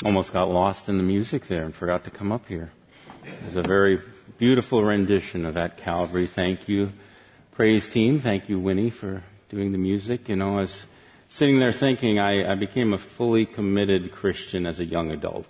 Almost got lost in the music there and forgot to come up here. It was a very beautiful rendition of At Calvary. Thank you, praise team. Thank you, Winnie, for doing the music. You know, I was sitting there thinking I became a fully committed Christian as a young adult.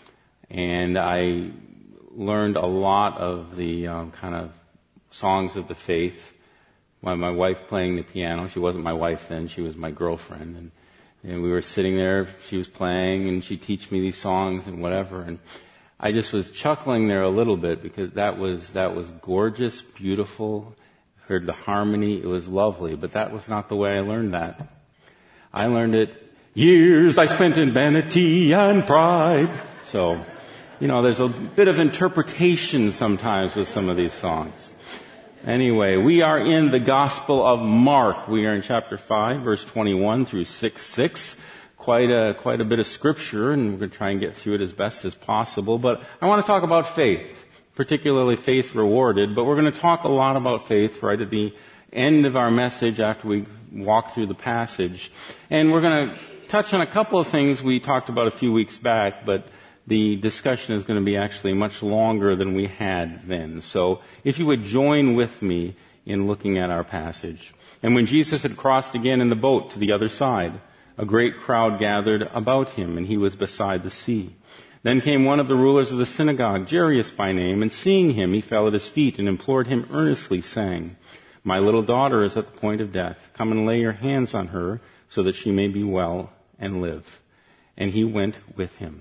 And I learned a lot of the kind of songs of the faith by my wife playing the piano. She wasn't my wife then, she was my girlfriend. And we were sitting there, she was playing, and she'd teach me these songs and whatever. And I just was chuckling there a little bit because that was gorgeous, beautiful. Heard the harmony, it was lovely. But that was not the way I learned that. I learned it, years I spent in vanity and pride. So, you know, there's a bit of interpretation sometimes with some of these songs. Anyway, we are in the Gospel of Mark. We are in chapter 5, verse 21 through 6:6. Quite a bit of scripture, and we're going to try and get through it as best as possible. But I want to talk about faith, particularly faith rewarded. But we're going to talk a lot about faith right at the end of our message after we walk through the passage. And we're going to touch on a couple of things we talked about a few weeks back, but the discussion is going to be actually much longer than we had then. So if you would join with me in looking at our passage. And when Jesus had crossed again in the boat to the other side, a great crowd gathered about him, and he was beside the sea. Then came one of the rulers of the synagogue, Jairus by name, and seeing him, he fell at his feet and implored him earnestly, saying, "My little daughter is at the point of death. Come and lay your hands on her, so that she may be well and live." And he went with him.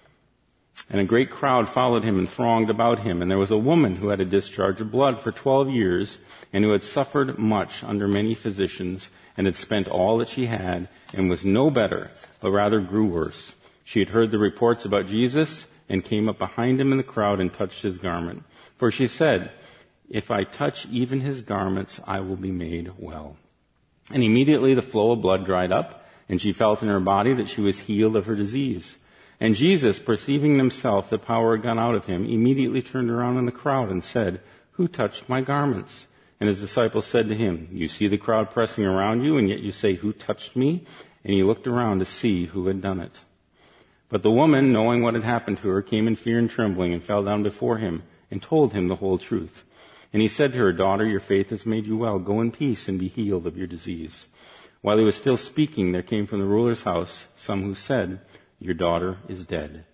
And a great crowd followed him and thronged about him. And there was a woman who had a discharge of blood for 12 years, and who had suffered much under many physicians, and had spent all that she had, and was no better, but rather grew worse. She had heard the reports about Jesus, and came up behind him in the crowd and touched his garment. For she said, "If I touch even his garments, I will be made well." And immediately the flow of blood dried up, and she felt in her body that she was healed of her disease. And Jesus, perceiving himself the power had gone out of him, immediately turned around in the crowd and said, "Who touched my garments?" And his disciples said to him, "You see the crowd pressing around you, and yet you say, 'Who touched me?'" And he looked around to see who had done it. But the woman, knowing what had happened to her, came in fear and trembling and fell down before him and told him the whole truth. And he said to her, "Daughter, your faith has made you well. Go in peace and be healed of your disease." While he was still speaking, there came from the ruler's house some who said, "Your daughter is dead.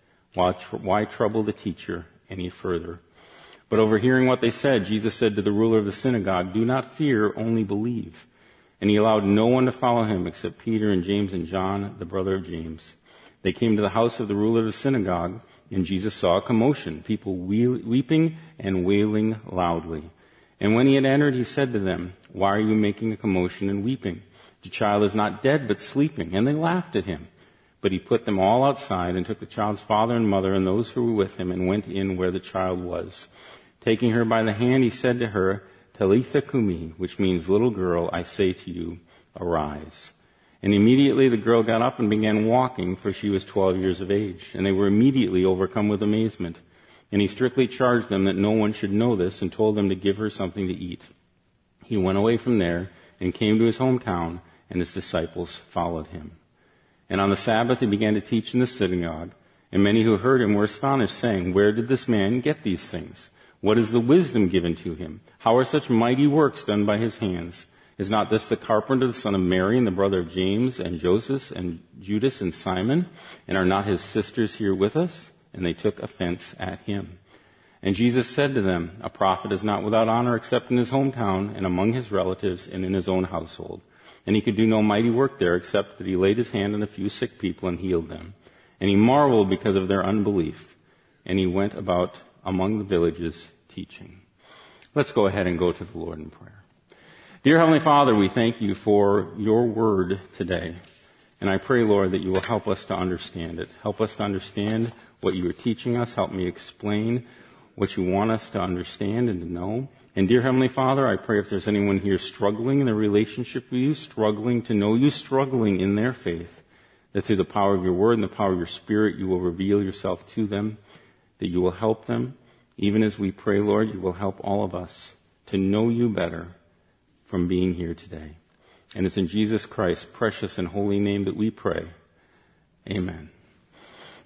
Why trouble the teacher any further?" But overhearing what they said, Jesus said to the ruler of the synagogue, "Do not fear, only believe." And he allowed no one to follow him except Peter and James and John, the brother of James. They came to the house of the ruler of the synagogue, and Jesus saw a commotion, people weeping and wailing loudly. And when he had entered, he said to them, "Why are you making a commotion and weeping? The child is not dead, but sleeping." And they laughed at him. But he put them all outside and took the child's father and mother and those who were with him and went in where the child was. Taking her by the hand, he said to her, "Talitha cumi," which means, "Little girl, I say to you, arise." And immediately the girl got up and began walking, for she was 12 years of age. And they were immediately overcome with amazement. And he strictly charged them that no one should know this, and told them to give her something to eat. He went away from there and came to his hometown, and his disciples followed him. And on the Sabbath he began to teach in the synagogue, and many who heard him were astonished, saying, "Where did this man get these things? What is the wisdom given to him? How are such mighty works done by his hands? Is not this the carpenter, the son of Mary, and the brother of James, and Joseph, and Judas, and Simon? And are not his sisters here with us?" And they took offense at him. And Jesus said to them, "A prophet is not without honor except in his hometown, and among his relatives, and in his own household." And he could do no mighty work there, except that he laid his hand on a few sick people and healed them. And he marveled because of their unbelief. And he went about among the villages teaching. Let's go ahead and go to the Lord in prayer. Dear Heavenly Father, we thank you for your word today. And I pray, Lord, that you will help us to understand it. Help us to understand what you are teaching us. Help me explain what you want us to understand and to know. And dear Heavenly Father, I pray if there's anyone here struggling in their relationship with you, struggling to know you, struggling in their faith, that through the power of your word and the power of your Spirit, you will reveal yourself to them, that you will help them. Even as we pray, Lord, you will help all of us to know you better from being here today. And it's in Jesus Christ's precious and holy name that we pray. Amen.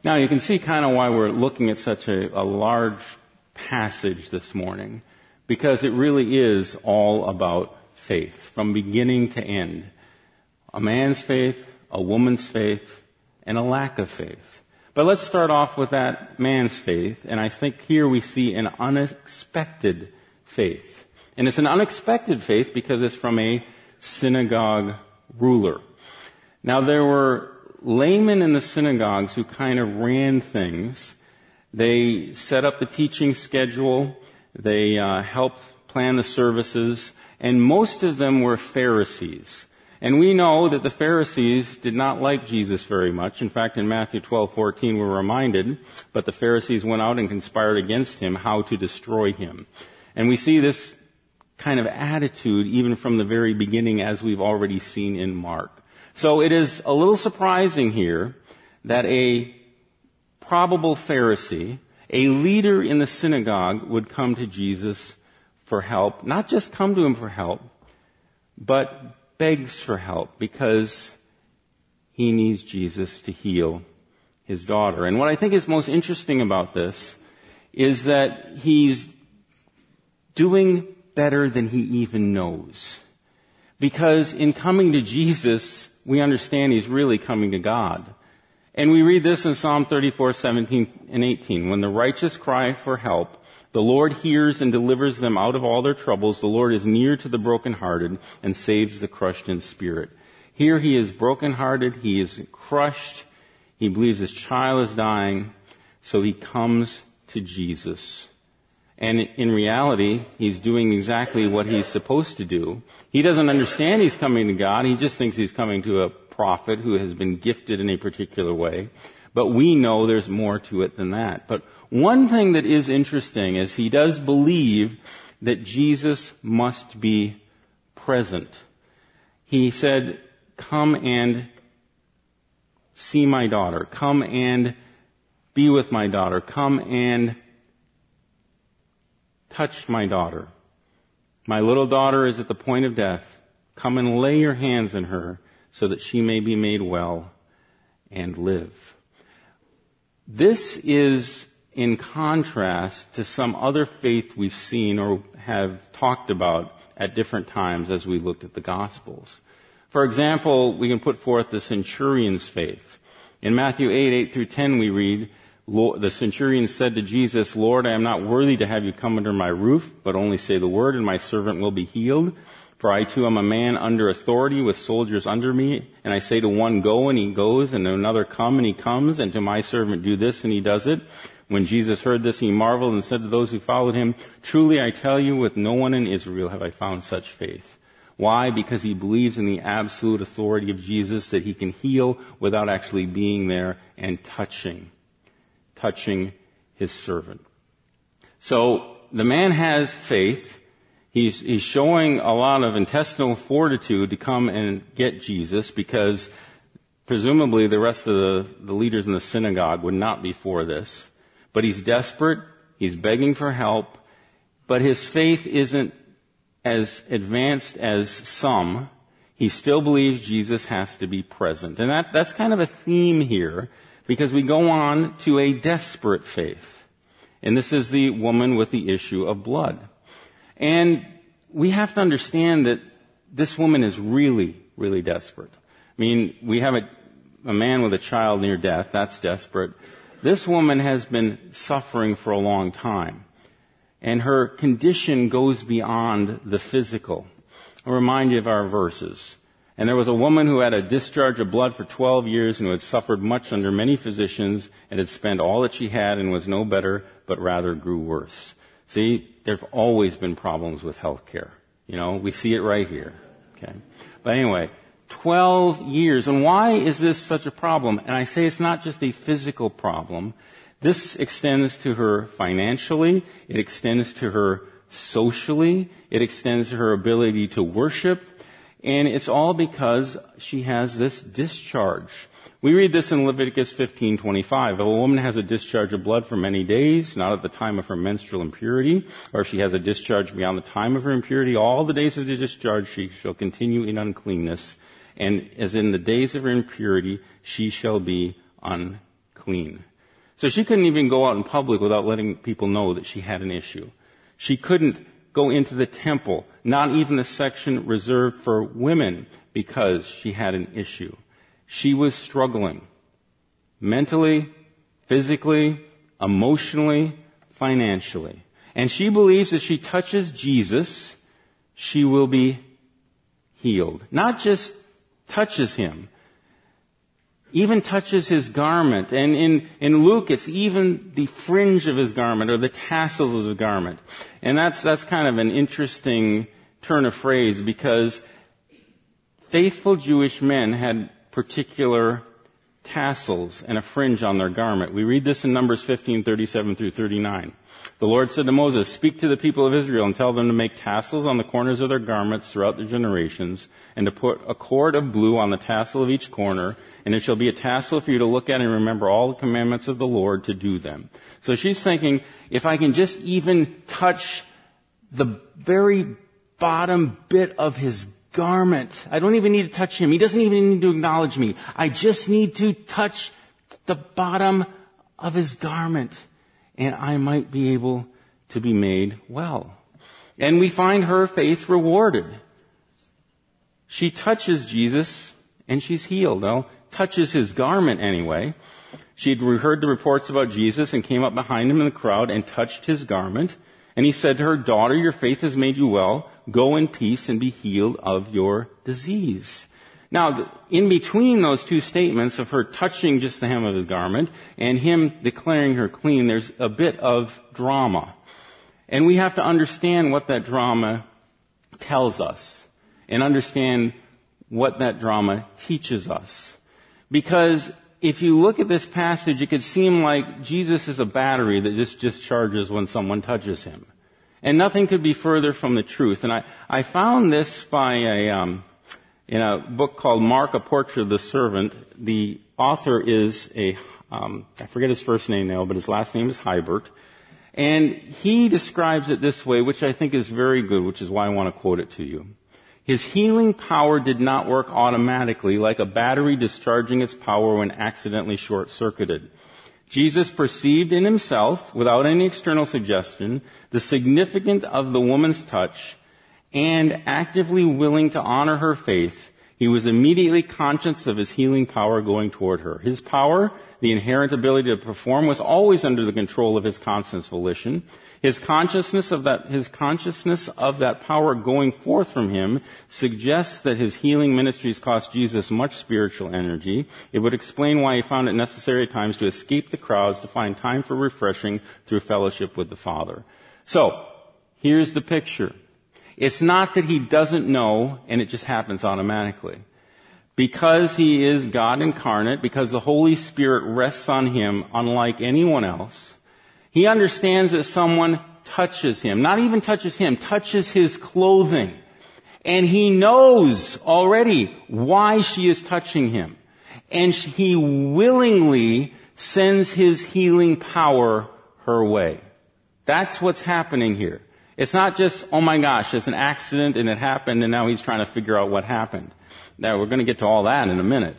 Now you can see kind of why we're looking at such a large passage this morning, because it really is all about faith, from beginning to end. A man's faith, a woman's faith, and a lack of faith. But let's start off with that man's faith, and I think here we see an unexpected faith. And it's an unexpected faith because it's from a synagogue ruler. Now there were laymen in the synagogues who kind of ran things. They set up the teaching schedule, they helped plan the services, and most of them were Pharisees. And we know that the Pharisees did not like Jesus very much. In fact, in Matthew 12:14, we're reminded, but the Pharisees went out and conspired against him how to destroy him. And we see this kind of attitude even from the very beginning, as we've already seen in Mark. So it is a little surprising here that a probable Pharisee, a leader in the synagogue, would come to Jesus for help. Not just come to him for help, but begs for help because he needs Jesus to heal his daughter. And what I think is most interesting about this is that he's doing better than he even knows. Because in coming to Jesus, we understand he's really coming to God. And we read this in Psalm 34:17 and 18. When the righteous cry for help, the Lord hears and delivers them out of all their troubles. The Lord is near to the brokenhearted and saves the crushed in spirit. Here he is brokenhearted. He is crushed. He believes his child is dying. So he comes to Jesus. And in reality, he's doing exactly what he's supposed to do. He doesn't understand he's coming to God. He just thinks he's coming to a prophet who has been gifted in a particular way. But we know there's more to it than that. But one thing that is interesting is he does believe that Jesus must be present. He said, come and see my daughter. Come and be with my daughter. Come and touch my daughter. My little daughter is at the point of death. Come and lay your hands on her so that she may be made well and live. This is in contrast to some other faith we've seen or have talked about at different times as we looked at the Gospels. For example, we can put forth the centurion's faith. In Matthew 8:8-10, we read, the centurion said to Jesus, Lord, I am not worthy to have you come under my roof, but only say the word and my servant will be healed. For I too am a man under authority with soldiers under me, and I say to one, go, and he goes, and to another, come, and he comes, and to my servant, do this, and he does it. When Jesus heard this, he marveled and said to those who followed him, truly I tell you, with no one in Israel have I found such faith. Why? Because he believes in the absolute authority of Jesus, that he can heal without actually being there and touching his servant. So the man has faith. He's showing a lot of intestinal fortitude to come and get Jesus because presumably the rest of the leaders in the synagogue would not be for this. But he's desperate. He's begging for help. But his faith isn't as advanced as some. He still believes Jesus has to be present. And that's kind of a theme here because we go on to a desperate faith. And this is the woman with the issue of blood. And we have to understand that this woman is really, really desperate. I mean, we have a man with a child near death. That's desperate. This woman has been suffering for a long time. And her condition goes beyond the physical. I'll remind you of our verses. And there was a woman who had a discharge of blood for 12 years and who had suffered much under many physicians and had spent all that she had and was no better, but rather grew worse. See, there have always been problems with health care. You know, we see it right here. Okay. But anyway, 12 years. And why is this such a problem? And I say it's not just a physical problem. This extends to her financially. It extends to her socially. It extends to her ability to worship. And it's all because she has this discharge. We read this in Leviticus 15:25. If a woman has a discharge of blood for many days, not at the time of her menstrual impurity, or if she has a discharge beyond the time of her impurity, all the days of the discharge she shall continue in uncleanness. And as in the days of her impurity, she shall be unclean. So she couldn't even go out in public without letting people know that she had an issue. She couldn't go into the temple, not even the section reserved for women, because she had an issue. She was struggling mentally, physically, emotionally, financially. And she believes if she touches Jesus, she will be healed. Not just touches him, even touches his garment. And in Luke, it's even the fringe of his garment or the tassels of his garment. And that's kind of an interesting turn of phrase, because faithful Jewish men had particular tassels and a fringe on their garment. We read this in Numbers 15:37 through 39. The Lord said to Moses, "Speak to the people of Israel and tell them to make tassels on the corners of their garments throughout their generations, and to put a cord of blue on the tassel of each corner, and it shall be a tassel for you to look at and remember all the commandments of the Lord to do them." So she's thinking, if I can just even touch the very bottom bit of his garment, I don't even need to touch him. He doesn't even need to acknowledge me. I just need to touch the bottom of his garment, and I might be able to be made well. And we find her faith rewarded. She touches Jesus, and she's healed. Well, touches his garment anyway. She'd heard the reports about Jesus and came up behind him in the crowd and touched his garment. And he said to her, "Daughter, your faith has made you well. Go in peace and be healed of your disease." Now, in between those two statements of her touching just the hem of his garment and him declaring her clean, there's a bit of drama. And we have to understand what that drama tells us and understand what that drama teaches us. Because if you look at this passage, it could seem like Jesus is a battery that just discharges when someone touches him. And nothing could be further from the truth. And I found this by in a book called Mark, A Portrait of the Servant. The author is I forget his first name now, but his last name is Hybert. And he describes it this way, which I think is very good, which is why I want to quote it to you. His healing power did not work automatically like a battery discharging its power when accidentally short-circuited. Jesus perceived in himself, without any external suggestion, the significance of the woman's touch, and actively willing to honor her faith, he was immediately conscious of his healing power going toward her. His power, the inherent ability to perform, was always under the control of his conscious volition. His consciousness of that power going forth from him suggests that his healing ministries cost Jesus much spiritual energy. It would explain why he found it necessary at times to escape the crowds to find time for refreshing through fellowship with the Father. So, here's the picture. It's not that he doesn't know and it just happens automatically. Because he is God incarnate, because the Holy Spirit rests on him unlike anyone else, he understands that someone touches him, not even touches him, touches his clothing. And he knows already why she is touching him. And he willingly sends his healing power her way. That's what's happening here. It's not just, oh my gosh, it's an accident and it happened and now he's trying to figure out what happened. Now, we're going to get to all that in a minute.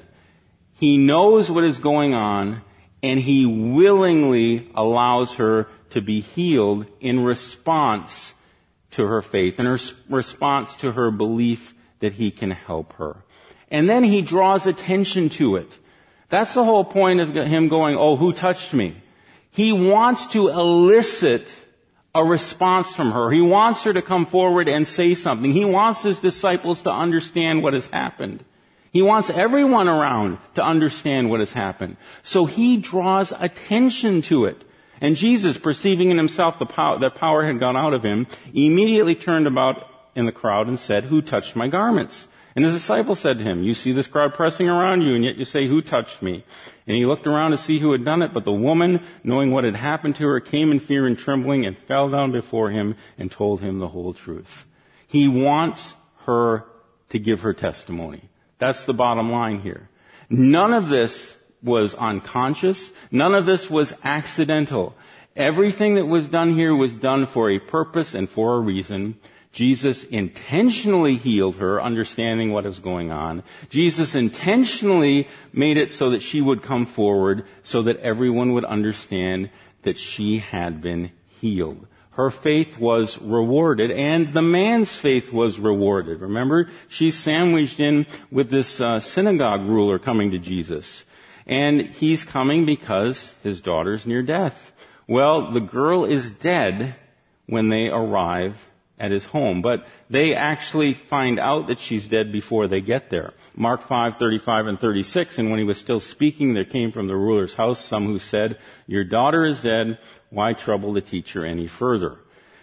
He knows what is going on, and he willingly allows her to be healed in response to her faith, in response to her belief that he can help her. And then he draws attention to it. That's the whole point of him going, "Oh, who touched me?" He wants to elicit a response from her. He wants her to come forward and say something. He wants his disciples to understand what has happened. He wants everyone around to understand what has happened. So he draws attention to it. And Jesus, perceiving in himself that power had gone out of him, immediately turned about in the crowd and said, "Who touched my garments?" And his disciples said to him, "You see this crowd pressing around you, and yet you say, 'Who touched me?'" And he looked around to see who had done it, but the woman, knowing what had happened to her, came in fear and trembling and fell down before him and told him the whole truth. He wants her to give her testimony. That's the bottom line here. None of this was unconscious. None of this was accidental. Everything that was done here was done for a purpose and for a reason. Jesus intentionally healed her, understanding what was going on. Jesus intentionally made it so that she would come forward so that everyone would understand that she had been healed. Her faith was rewarded, and the man's faith was rewarded. Remember, she's sandwiched in with this synagogue ruler coming to Jesus. And he's coming because his daughter's near death. Well, the girl is dead when they arrive at his home, but they actually find out that she's dead before they get there. Mark 5:35 and 36, and when he was still speaking, there came from the ruler's house some who said, "Your daughter is dead. Why trouble the teacher any further?"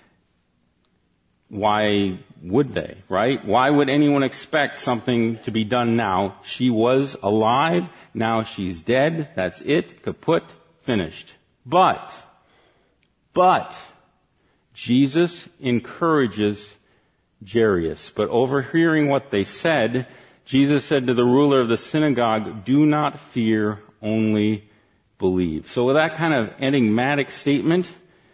Why would they, right? Why would anyone expect something to be done now? She was alive. Now she's dead. That's it. Kaput. Finished. But, Jesus encourages Jairus. But overhearing what they said, Jesus said to the ruler of the synagogue, "Do not fear, only believe." So with that kind of enigmatic statement,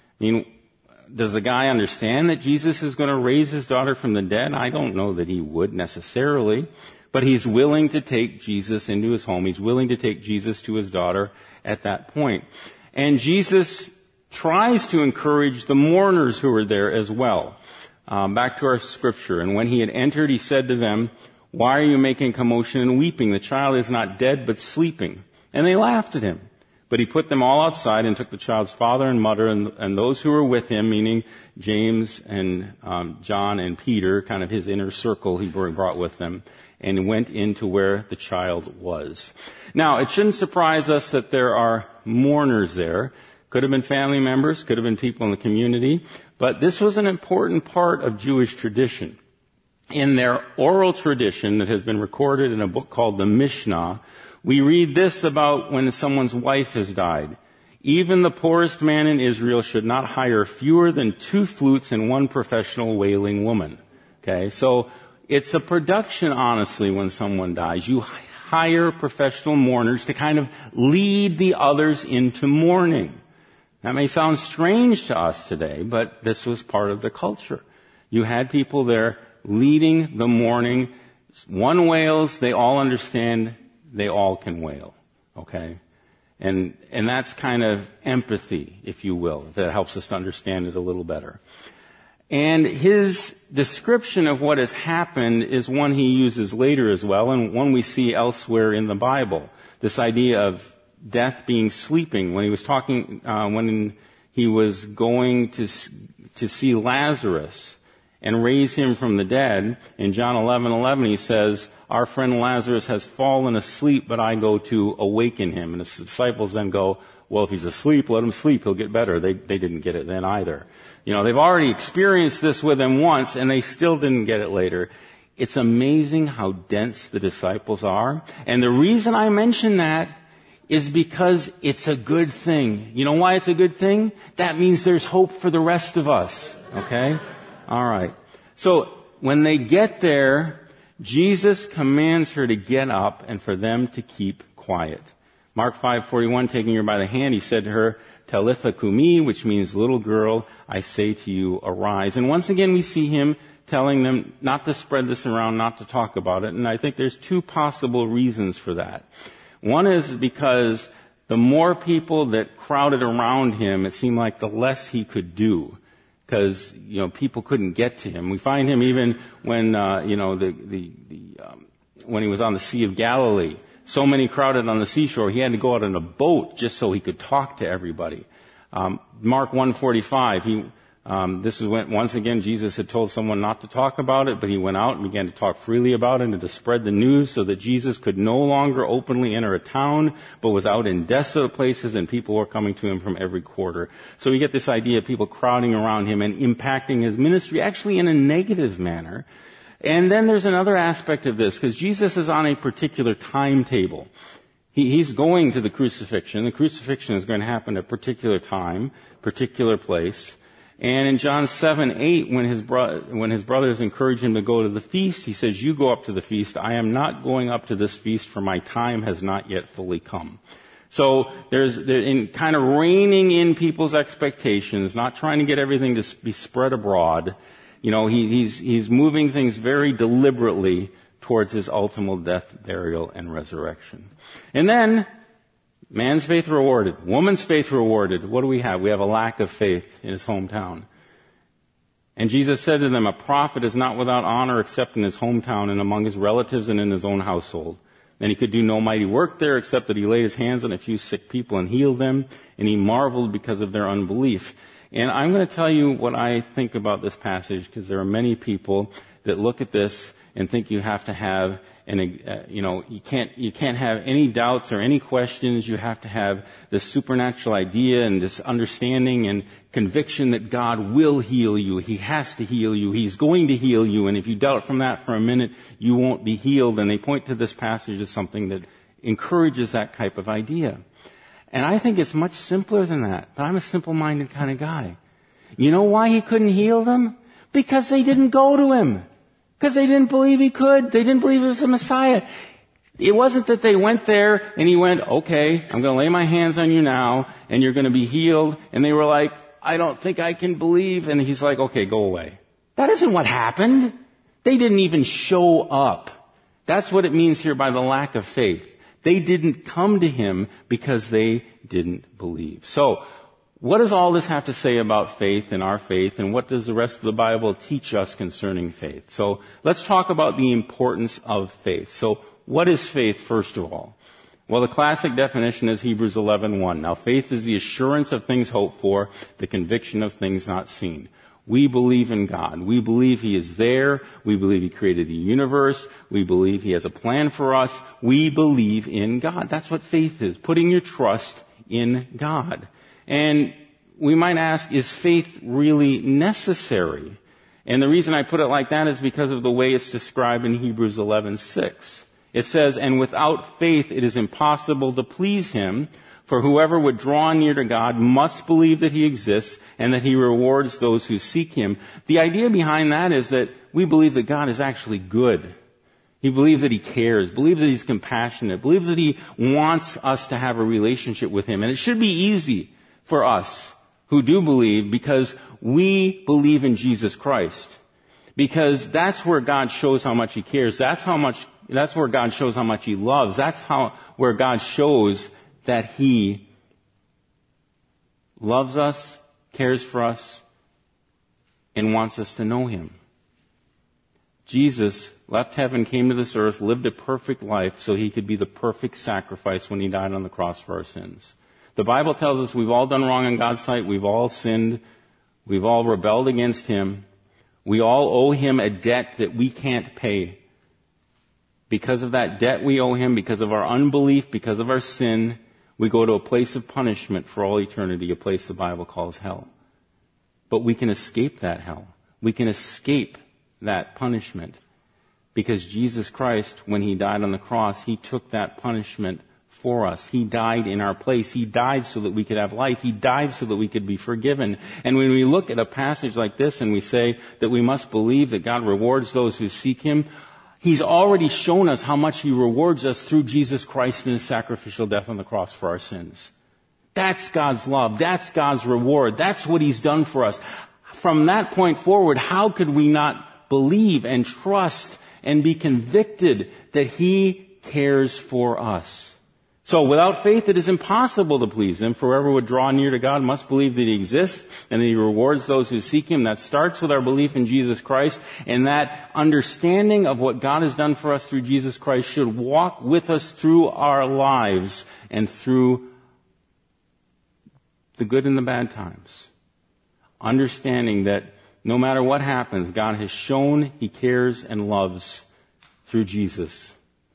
does the guy understand that Jesus is going to raise his daughter from the dead? I don't know that he would necessarily, but he's willing to take Jesus into his home. He's willing to take Jesus to his daughter at that point. And Jesus tries to encourage the mourners who were there as well. Back to our scripture. And when he had entered, he said to them, "Why are you making commotion and weeping? The child is not dead, but sleeping." And they laughed at him. But he put them all outside and took the child's father and mother and those who were with him, meaning James and John and Peter, kind of his inner circle he brought with them, and went into where the child was. Now, it shouldn't surprise us that there are mourners there. Could have been family members, could have been people in the community, but this was an important part of Jewish tradition. In their oral tradition that has been recorded in a book called the Mishnah, we read this about when someone's wife has died. Even the poorest man in Israel should not hire fewer than 2 flutes and 1 professional wailing woman. Okay, so it's a production, honestly, when someone dies. You hire professional mourners to kind of lead the others into mourning. That may sound strange to us today, but this was part of the culture. You had people there leading the mourning. One wails, they all understand, they all can wail. Okay? And that's kind of empathy, if you will, if that helps us to understand it a little better. And his description of what has happened is one he uses later as well, and one we see elsewhere in the Bible. This idea of death being sleeping. When he was talking, when he was going to see Lazarus and raise him from the dead, in John 11:11 he says, "Our friend Lazarus has fallen asleep, but I go to awaken him." And his disciples then go, "Well, if he's asleep, let him sleep. He'll get better." They didn't get it then either. They've already experienced this with him once, and they still didn't get it later. It's amazing how dense the disciples are. And the reason I mention that is because it's a good thing. You know why it's a good thing? That means there's hope for the rest of us. Okay? All right. So when they get there, Jesus commands her to get up and for them to keep quiet. Mark 5:41, taking her by the hand, he said to her, "Talitha kumi," which means, "Little girl, I say to you, arise." And once again we see him telling them not to spread this around, not to talk about it. And I think there's 2 possible reasons for that. One is because the more people that crowded around him, it seemed like the less he could do. Because, people couldn't get to him. We find him even when, when he was on the Sea of Galilee. So many crowded on the seashore, he had to go out in a boat just so he could talk to everybody. Mark 1:45, this is when, once again, Jesus had told someone not to talk about it, but he went out and began to talk freely about it and to spread the news so that Jesus could no longer openly enter a town, but was out in desolate places and people were coming to him from every quarter. So we get this idea of people crowding around him and impacting his ministry actually in a negative manner. And then there's another aspect of this, because Jesus is on a particular timetable. He's going to the crucifixion. The crucifixion is going to happen at a particular time, particular place. And in John 7:8, when his brothers encourage him to go to the feast, he says, "You go up to the feast. I am not going up to this feast, for my time has not yet fully come." So there's in kind of reining in people's expectations, not trying to get everything to be spread abroad. he's moving things very deliberately towards his ultimate death, burial, and resurrection. And then, man's faith rewarded, woman's faith rewarded. What do we have? We have a lack of faith in his hometown. And Jesus said to them, a prophet is not without honor except in his hometown and among his relatives and in his own household. And he could do no mighty work there except that he laid his hands on a few sick people and healed them, and he marveled because of their unbelief. And I'm going to tell you what I think about this passage, because there are many people that look at this and think you have to have you can't have any doubts or any questions. You have to have this supernatural idea and this understanding and conviction that God will heal you. He has to heal you. He's going to heal you. And if you doubt from that for a minute, you won't be healed. And they point to this passage as something that encourages that type of idea. And I think it's much simpler than that. But I'm a simple-minded kind of guy. You know why he couldn't heal them? Because they didn't go to him. Because they didn't believe he could. They didn't believe he was the Messiah. It wasn't that they went there and he went, okay, I'm going to lay my hands on you now and you're going to be healed. And they were like, I don't think I can believe. And he's like, okay, go away. That isn't what happened. They didn't even show up. That's what it means here by the lack of faith. They didn't come to him because they didn't believe. So, what does all this have to say about faith and our faith, and what does the rest of the Bible teach us concerning faith? So let's talk about the importance of faith. So what is faith, first of all? Well, the classic definition is Hebrews 11:1. Now, faith is the assurance of things hoped for, the conviction of things not seen. We believe in God. We believe he is there. We believe he created the universe. We believe he has a plan for us. We believe in God. That's what faith is, putting your trust in God. And we might ask, is faith really necessary? And the reason I put it like that is because of the way it's described in Hebrews 11:6. It says, and without faith it is impossible to please him, for whoever would draw near to God must believe that he exists and that he rewards those who seek him. The idea behind that is that we believe that God is actually good. We believe that he cares, believe that he's compassionate, believe that he wants us to have a relationship with him. And it should be easy for us who do believe, because we believe in Jesus Christ. Because that's where God shows how much he cares. That's where God shows how much he loves. That's where God shows that he loves us, cares for us, and wants us to know him. Jesus left heaven, came to this earth, lived a perfect life so he could be the perfect sacrifice when he died on the cross for our sins. The Bible tells us we've all done wrong in God's sight. We've all sinned. We've all rebelled against him. We all owe him a debt that we can't pay. Because of that debt we owe him, because of our unbelief, because of our sin, we go to a place of punishment for all eternity, a place the Bible calls hell. But we can escape that hell. We can escape that punishment because Jesus Christ, when he died on the cross, he took that punishment for us. He died in our place. He died so that we could have life. He died so that we could be forgiven. And when we look at a passage like this and we say that we must believe that God rewards those who seek him, he's already shown us how much he rewards us through Jesus Christ and his sacrificial death on the cross for our sins. That's God's love. That's God's reward. That's what he's done for us. From that point forward, how could we not believe and trust and be convicted that he cares for us? So without faith, it is impossible to please him. For whoever would draw near to God must believe that he exists and that he rewards those who seek him. That starts with our belief in Jesus Christ, and that understanding of what God has done for us through Jesus Christ should walk with us through our lives and through the good and the bad times. Understanding that no matter what happens, God has shown he cares and loves through Jesus.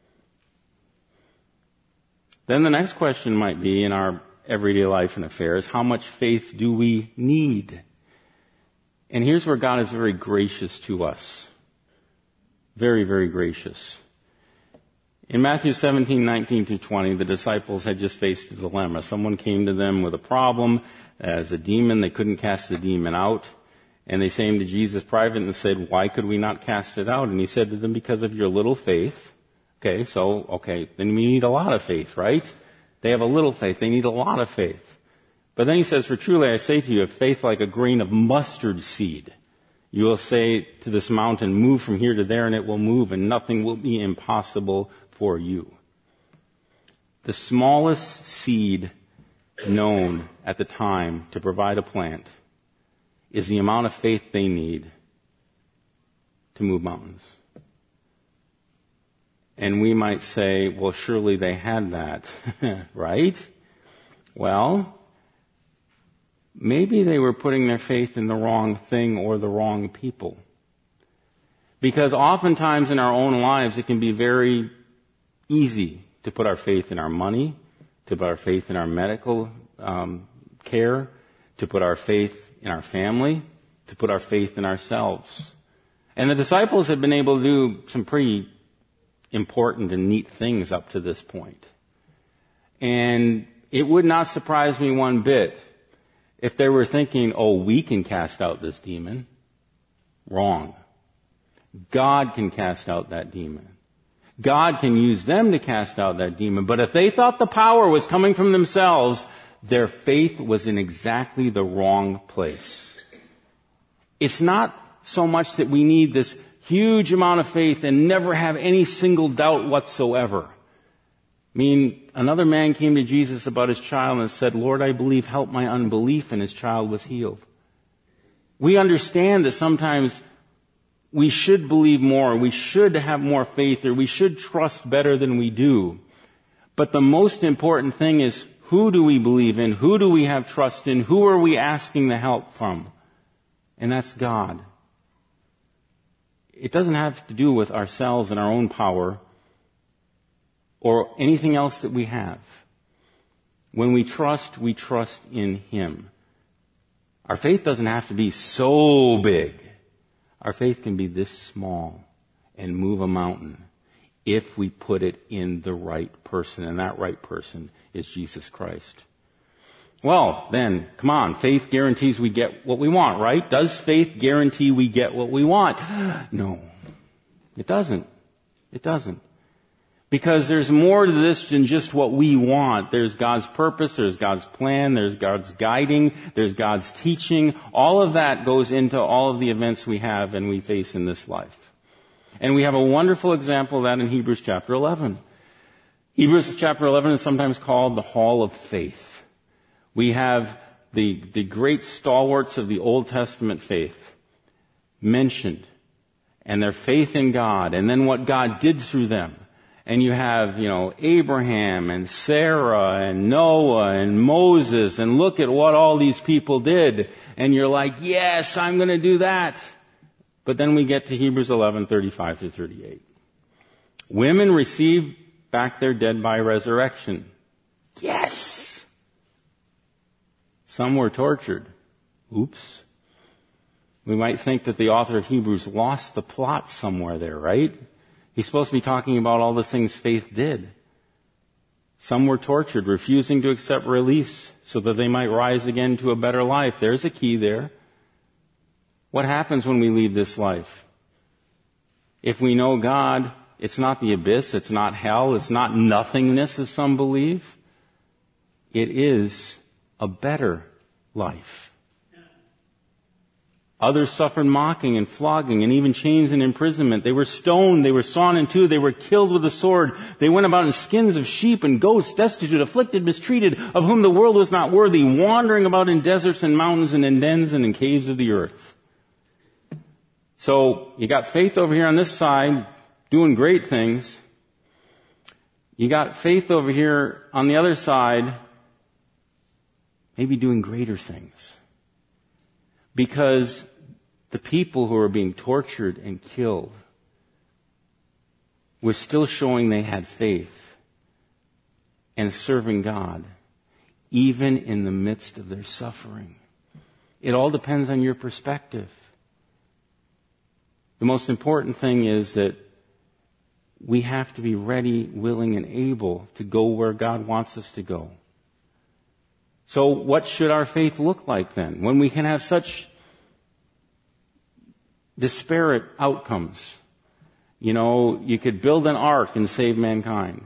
Then the next question might be, in our everyday life and affairs, how much faith do we need? And here's where God is very gracious to us. Very, very gracious. In Matthew 17:19-20, the disciples had just faced a dilemma. Someone came to them with a problem. As a demon, they couldn't cast the demon out. And they came to Jesus private and said, why could we not cast it out? And he said to them, because of your little faith. Okay, then we need a lot of faith, right? They have a little faith. They need a lot of faith. But then he says, for truly I say to you, have faith like a grain of mustard seed. You will say to this mountain, move from here to there, and it will move, and nothing will be impossible for you. The smallest seed known at the time to provide a plant is the amount of faith they need to move mountains. And we might say, well, surely they had that, right? Well, maybe they were putting their faith in the wrong thing or the wrong people. Because oftentimes in our own lives, it can be very easy to put our faith in our money, to put our faith in our medical care, to put our faith in our family, to put our faith in ourselves. And the disciples had been able to do some pretty important and neat things up to this point. And it would not surprise me one bit if they were thinking, oh, we can cast out this demon. Wrong. God can cast out that demon. God can use them to cast out that demon. But if they thought the power was coming from themselves, their faith was in exactly the wrong place. It's not so much that we need this huge amount of faith and never have any single doubt whatsoever. I mean, another man came to Jesus about his child and said, Lord, I believe, help my unbelief, and his child was healed. We understand that sometimes we should believe more, we should have more faith, or we should trust better than we do. But the most important thing is, who do we believe in? Who do we have trust in? Who are we asking the help from? And that's God. It doesn't have to do with ourselves and our own power or anything else that we have. When we trust in Him. Our faith doesn't have to be so big. Our faith can be this small and move a mountain if we put it in the right person, and that right person is Jesus Christ. Well, then, come on, faith guarantees we get what we want, right? Does faith guarantee we get what we want? No, it doesn't. It doesn't. Because there's more to this than just what we want. There's God's purpose, there's God's plan, there's God's guiding, there's God's teaching. All of that goes into all of the events we have and we face in this life. And we have a wonderful example of that in Hebrews chapter 11. Hebrews chapter 11 is sometimes called the Hall of Faith. We have the great stalwarts of the Old Testament faith mentioned, and their faith in God, and then what God did through them. And you have, Abraham and Sarah and Noah and Moses, and look at what all these people did. And you're like, yes, I'm going to do that. But then we get to Hebrews 11:35 through 38. Women received back their dead by resurrection. Yes! Some were tortured. Oops. We might think that the author of Hebrews lost the plot somewhere there, right? He's supposed to be talking about all the things faith did. Some were tortured, refusing to accept release so that they might rise again to a better life. There's a key there. What happens when we leave this life? If we know God, it's not the abyss, it's not hell, it's not nothingness as some believe. It is a better life. Others suffered mocking and flogging and even chains and imprisonment. They were stoned, they were sawn in two, they were killed with a sword. They went about in skins of sheep and goats, destitute, afflicted, mistreated, of whom the world was not worthy, wandering about in deserts and mountains and in dens and in caves of the earth. So, you got faith over here on this side, doing great things. You got faith over here on the other side, maybe doing greater things. Because the people who were being tortured and killed were still showing they had faith and serving God, even in the midst of their suffering. It all depends on your perspective. The most important thing is that we have to be ready, willing, and able to go where God wants us to go. So what should our faith look like then, when we can have such disparate outcomes? You could build an ark and save mankind.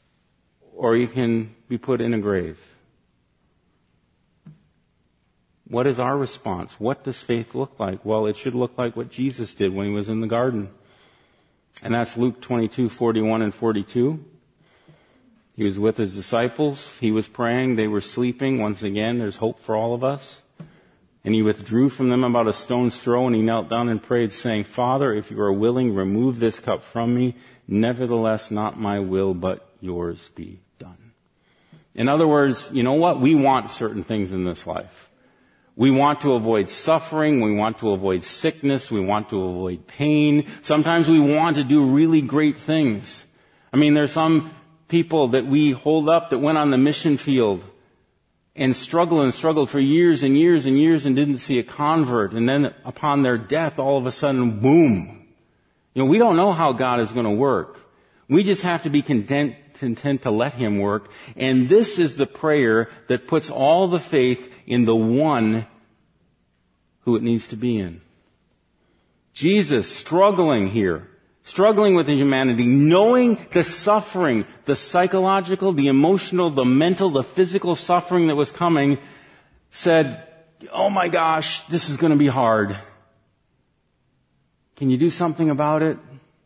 Or you can be put in a grave. what is our response? What does faith look like? Well, it should look like what Jesus did when he was in the garden. And that's Luke 22:41 and 42. He was with his disciples. He was praying. They were sleeping. Once again, there's hope for all of us. And he withdrew from them about a stone's throw, and he knelt down and prayed, saying, Father, if you are willing, remove this cup from me. Nevertheless, not my will, but yours be done. In other words, you know what? We want certain things in this life. We want to avoid suffering. We want to avoid sickness. We want to avoid pain. Sometimes we want to do really great things. I mean, there's some people that we hold up that went on the mission field and struggled for years and years and years and didn't see a convert. And then upon their death, all of a sudden, boom. You know, we don't know how God is going to work. We just have to be content to let him work. And this is the prayer that puts all the faith in the one who it needs to be in. Jesus struggling here, struggling with humanity, knowing the suffering, the psychological, the emotional, the mental, the physical suffering that was coming, said, oh my gosh, this is going to be hard. Can you do something about it?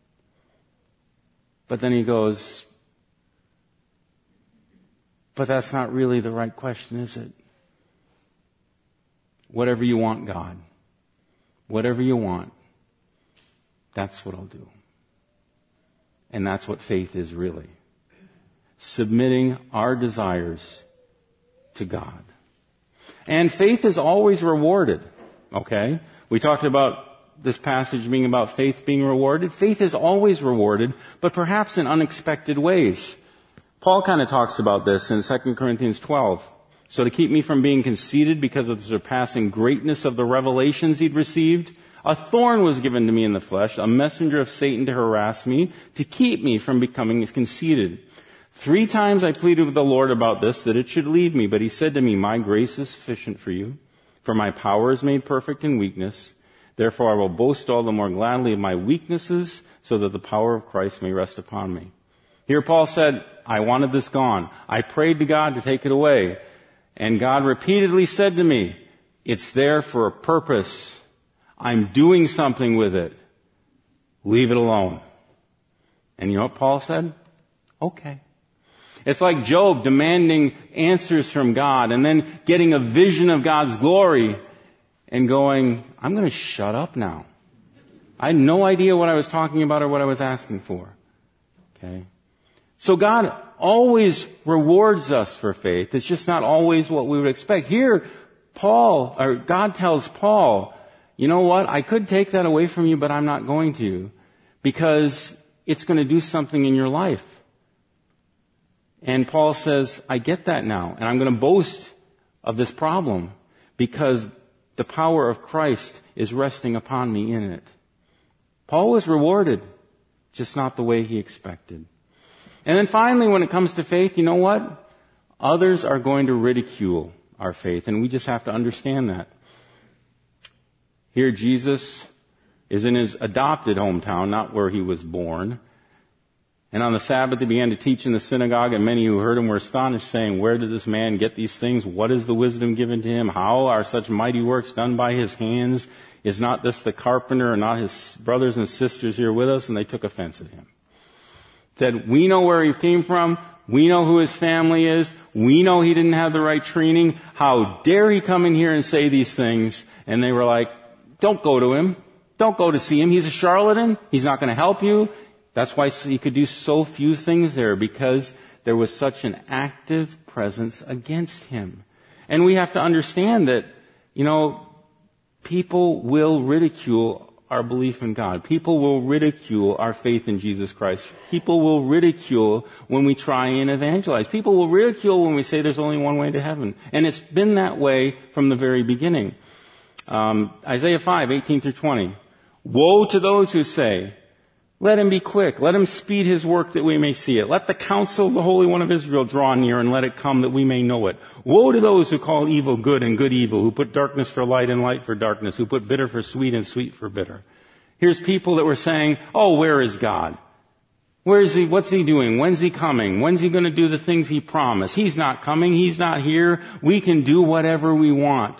But then he goes, but that's not really the right question, is it? Whatever you want, God. Whatever you want. That's what I'll do. And that's what faith is really. Submitting our desires to God. And faith is always rewarded. Okay? We talked about this passage being about faith being rewarded. Faith is always rewarded, but perhaps in unexpected ways. Paul kind of talks about this in 2 Corinthians 12. So to keep me from being conceited because of the surpassing greatness of the revelations he'd received, a thorn was given to me in the flesh, a messenger of Satan to harass me, to keep me from becoming conceited. 3 times I pleaded with the Lord about this, that it should leave me, but he said to me, my grace is sufficient for you, for my power is made perfect in weakness. Therefore I will boast all the more gladly of my weaknesses, so that the power of Christ may rest upon me. Here Paul said, I wanted this gone. I prayed to God to take it away. And God repeatedly said to me, it's there for a purpose. I'm doing something with it. Leave it alone. And you know what Paul said? Okay. It's like Job demanding answers from God and then getting a vision of God's glory and going, I'm going to shut up now. I had no idea what I was talking about or what I was asking for. Okay. So God always rewards us for faith. It's just not always what we would expect. Here, God tells Paul, you know what? I could take that away from you, but I'm not going to, because it's going to do something in your life. And Paul says, I get that now, and I'm going to boast of this problem because the power of Christ is resting upon me in it. Paul was rewarded, just not the way he expected. And then finally, when it comes to faith, you know what? Others are going to ridicule our faith, and we just have to understand that. Here Jesus is in his adopted hometown, not where he was born. And on the Sabbath he began to teach in the synagogue, and many who heard him were astonished, saying, where did this man get these things? What is the wisdom given to him? How are such mighty works done by his hands? Is not this the carpenter, and not his brothers and sisters here with us? And they took offense at him. Said, we know where he came from. We know who his family is. We know he didn't have the right training. How dare he come in here and say these things? And they were like, don't go to him. Don't go to see him. He's a charlatan. He's not going to help you. That's why he could do so few things there, because there was such an active presence against him. And we have to understand that, you know, people will ridicule our belief in God. People will ridicule our faith in Jesus Christ. People will ridicule when we try and evangelize. People will ridicule when we say there's only one way to heaven. And it's been that way from the very beginning. Isaiah 5:18-20. Woe to those who say, let him be quick. Let him speed his work that we may see it. Let the counsel of the Holy One of Israel draw near, and let it come that we may know it. Woe to those who call evil good and good evil, who put darkness for light and light for darkness, who put bitter for sweet and sweet for bitter. Here's people that were saying, oh, where is God? Where is he? What's he doing? When's he coming? When's he going to do the things he promised? He's not coming. He's not here. We can do whatever we want.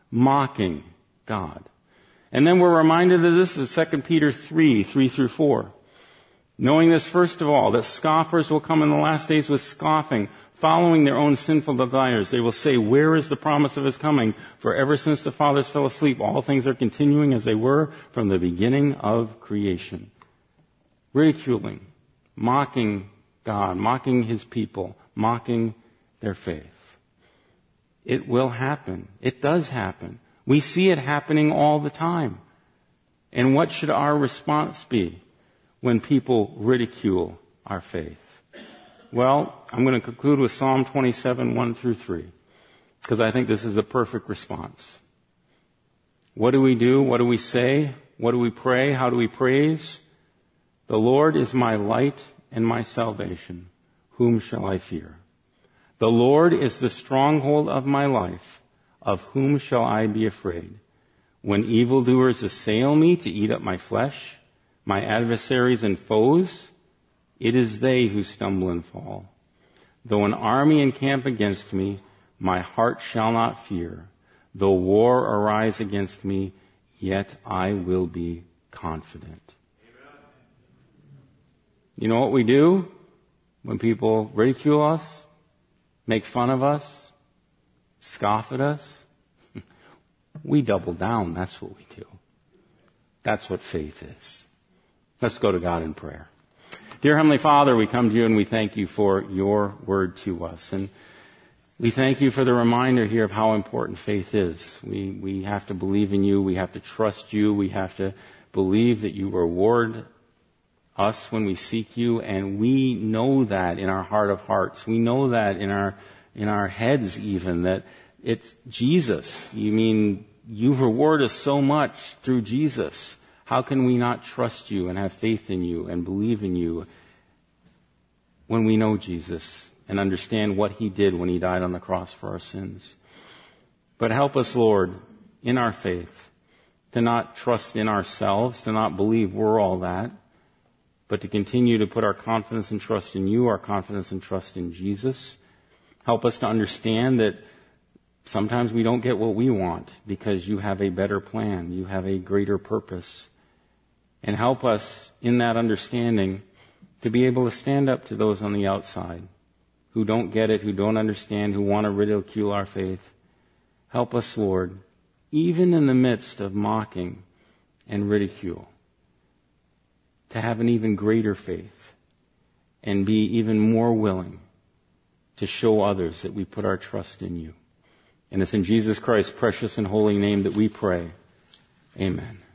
mocking God. And then we're reminded of this is 2 Peter 3:3-4. Knowing this, first of all, that scoffers will come in the last days with scoffing, following their own sinful desires. They will say, where is the promise of his coming? For ever since the fathers fell asleep, all things are continuing as they were from the beginning of creation. Ridiculing, mocking God, mocking his people, mocking their faith. It will happen. It does happen. We see it happening all the time. And what should our response be when people ridicule our faith? Well, I'm going to conclude with Psalm 27, 1-3, because I think this is a perfect response. What do we do? What do we say? What do we pray? How do we praise? The Lord is my light and my salvation. Whom shall I fear? The Lord is the stronghold of my life. Of whom shall I be afraid? When evildoers assail me to eat up my flesh, my adversaries and foes, it is they who stumble and fall. Though an army encamp against me, my heart shall not fear. Though war arise against me, yet I will be confident. Amen. You know what we do when people ridicule us, make fun of us, scoff at us? We double down. That's what we do. That's what faith is. Let's go to God in prayer. Dear Heavenly Father, we come to you and we thank you for your word to us. And we thank you for the reminder here of how important faith is. We have to believe in you. We have to trust you. We have to believe that you reward us when we seek you. And we know that in our heart of hearts. We know that in our heads even, that it's Jesus. You mean you reward us so much through Jesus. How can we not trust you and have faith in you and believe in you when we know Jesus and understand what he did when he died on the cross for our sins? But help us, Lord, in our faith, to not trust in ourselves, to not believe we're all that, but to continue to put our confidence and trust in you, our confidence and trust in Jesus. Help us to understand that sometimes we don't get what we want because you have a better plan. You have a greater purpose. And help us in that understanding to be able to stand up to those on the outside who don't get it, who don't understand, who want to ridicule our faith. Help us, Lord, even in the midst of mocking and ridicule, to have an even greater faith and be even more willing to show others that we put our trust in you. And it's in Jesus Christ's precious and holy name that we pray. Amen.